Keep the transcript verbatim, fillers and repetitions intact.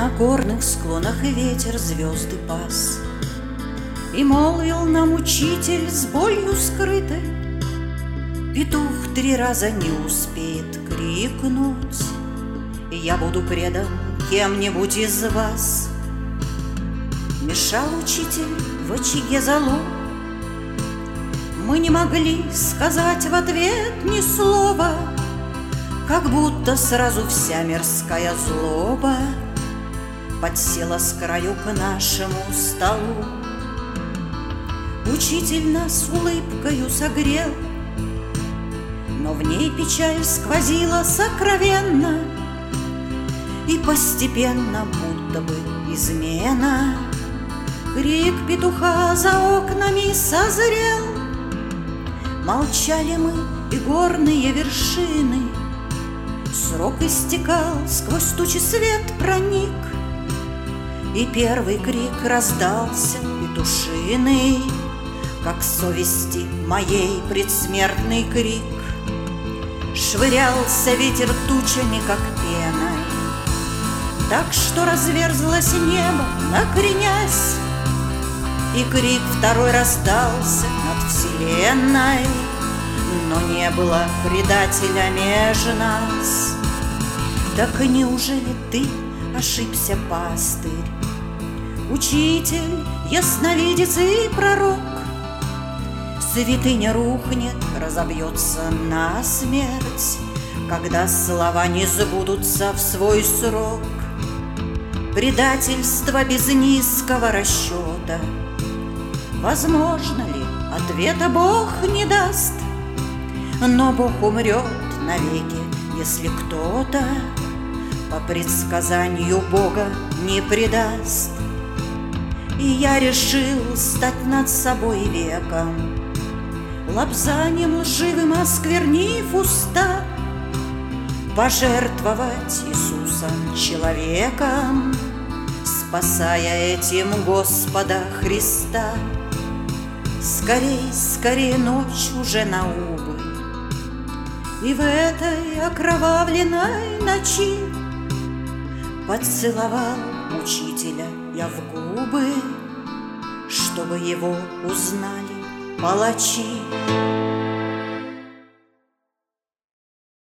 На горных склонах ветер звезды пас, и молвил нам учитель с болью скрытой: петух три раза не успеет крикнуть, и я буду предан кем-нибудь из вас. Мешал учитель в очаге золу, мы не могли сказать в ответ ни слова, как будто сразу вся мирская злоба подсела с краю к нашему столу. Учитель нас улыбкою согрел, но в ней печаль сквозила сокровенно, и постепенно, будто бы измена, крик петуха за окнами созрел. Молчали мы, и горные вершины, срок истекал, сквозь тучи свет проник, и первый крик раздался петушиный, как совести моей предсмертный крик. Швырялся ветер тучами, как пеной, так что разверзлось небо, накренясь, и крик второй раздался над вселенной, но не было предателя меж нас. Так неужели ты ошибся, пастырь, учитель, ясновидец и пророк? Святыня рухнет, разобьется насмерть, когда слова не сбудутся в свой срок. Предательство без низкого расчета, возможно ли, ответа Бог не даст, но Бог умрет навеки, если кто-то по предсказанию Бога не предаст. И я решил стать над собой веком, лобзанием лживым осквернив уста, пожертвовать Иисусом человеком, спасая этим Господа Христа. Скорей, скорее ночь уже на убыль, и в этой окровавленной ночи поцеловал учителя я в губы, чтобы его узнали палачи.